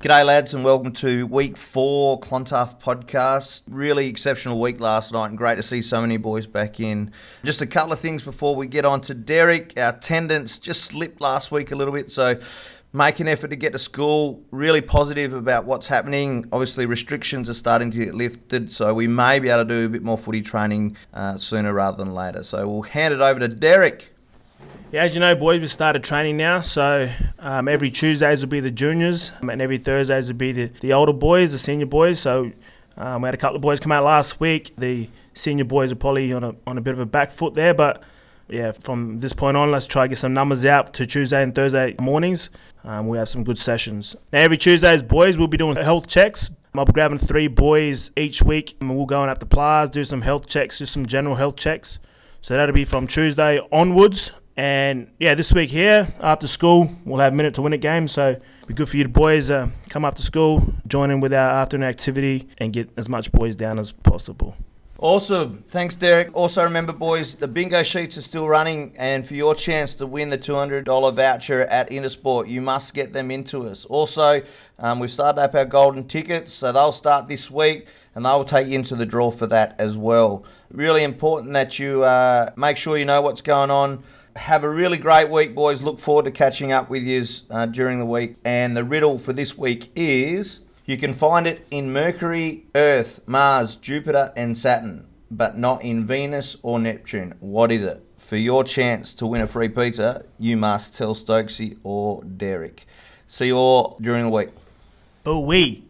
G'day lads and welcome to week 4 Clontarf podcast. Really exceptional week last night and great to see so many boys back in. Just a couple of things before we get on to Derek. Our attendance just slipped last week a little bit, so make an effort to get to school. Really positive about what's happening. Obviously restrictions are starting to get lifted, so we may be able to do a bit more footy training sooner rather than later. So we'll hand it over to Derek. Yeah, as you know, boys, we started training now, so every Tuesdays will be the juniors, and every Thursdays will be the older boys, the senior boys. So we had a couple of boys come out last week. The senior boys are probably on a bit of a back foot there, but yeah, from this point on, let's try to get some numbers out to Tuesday and Thursday mornings. We have some good sessions. Now, every Tuesdays, boys, we'll be doing health checks. I'll be grabbing 3 boys each week, and we'll go up to Plaza, do some health checks, just some general health checks. So that'll be from Tuesday onwards. And yeah, this week here, after school, we'll have Minute to Win It game. So it'll be good for you boys come after school, join in with our afternoon activity and get as much boys down as possible. Awesome. Thanks, Derek. Also remember, boys, the bingo sheets are still running, and for your chance to win the $200 voucher at Intersport, you must get them into us. Also, we've started up our golden tickets, so they'll start this week, and they'll take you into the draw for that as well. Really important that you make sure you know what's going on. Have a really great week, boys. Look forward to catching up with you during the week. And the riddle for this week is, you can find it in Mercury, Earth, Mars, Jupiter and Saturn, but not in Venus or Neptune. What is it? For your chance to win a free pizza, you must tell Stokesy or Derek. See you all during the week. Boo-wee.